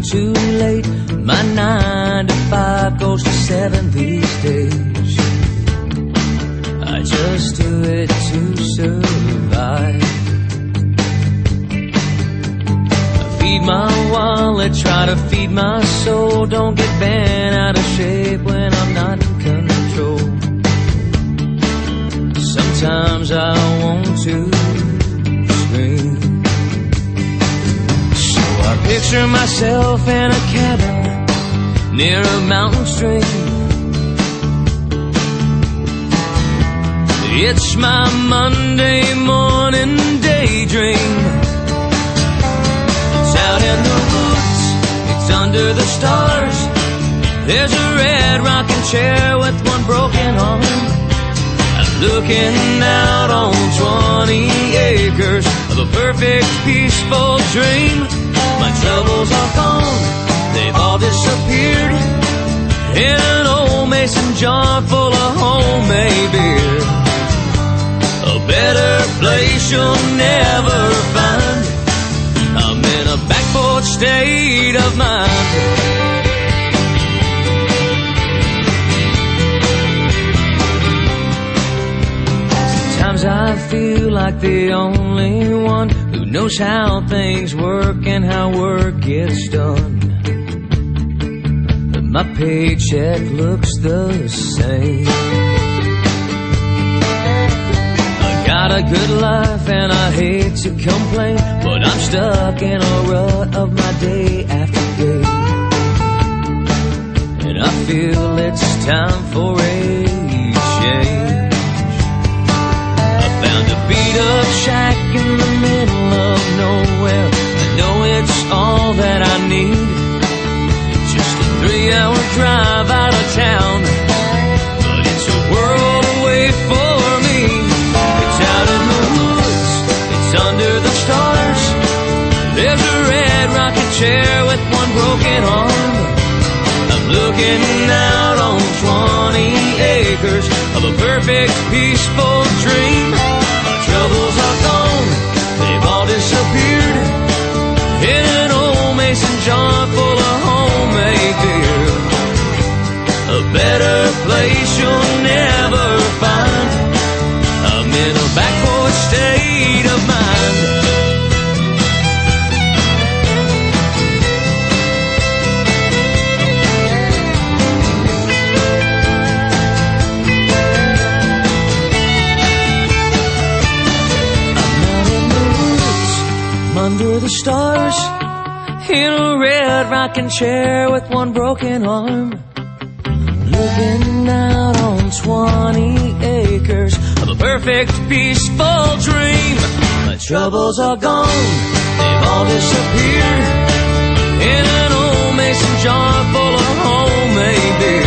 too late. My 9 to 5 goes to 7 these days. I just do it to survive. I feed my wallet, try to feed my soul. Don't get bent out of shape when I'm not in control. Sometimes I want to scream. So I picture myself in a cabin near a mountain stream. It's my Monday morning daydream. It's out in the woods, it's under the stars. There's a red rocking chair with one broken arm. I'm looking out on 20 acres of a perfect peaceful dream. My troubles are gone, they've all disappeared in an old mason jar full of homemade beer. A better place you'll never find. I'm in a back porch state of mind. Sometimes I feel like the only one who knows how things work and how work gets done. But my paycheck looks the same. Got a good life and I hate to complain, but I'm stuck in a rut of my day after day. And I feel it's time for a change. I found a beat-up shack in the middle of nowhere. I know it's all that I need. Just a 3-hour drive out of town, but it's a world away for me. Out in the woods, it's under the stars. There's a red rocking chair with one broken arm. I'm looking out on 20 acres of a perfect peaceful dream. My troubles are gone, they've all disappeared in an old mason jar full of homemade beer. A better place you'll never find. I'm in a back porch state of mind. I'm out in the woods, under the stars, in a red rocking chair with one broken arm. Looking out on 20 acres of a perfect peaceful dream. My troubles are gone, they've all disappeared in an old mason jar full of homemade beer.